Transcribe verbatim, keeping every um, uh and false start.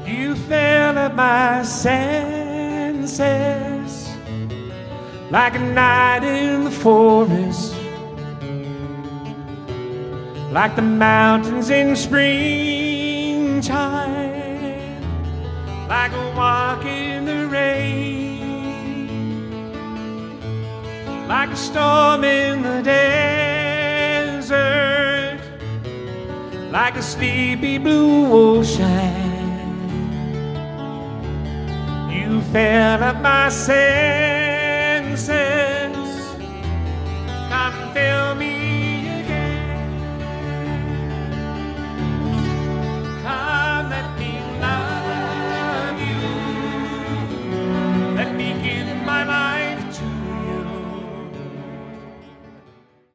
You fill up my senses like a night in the forest, like the mountains in springtime, like a walk in the rain, like a storm in the desert, like a sleepy blue ocean. You fill up my senses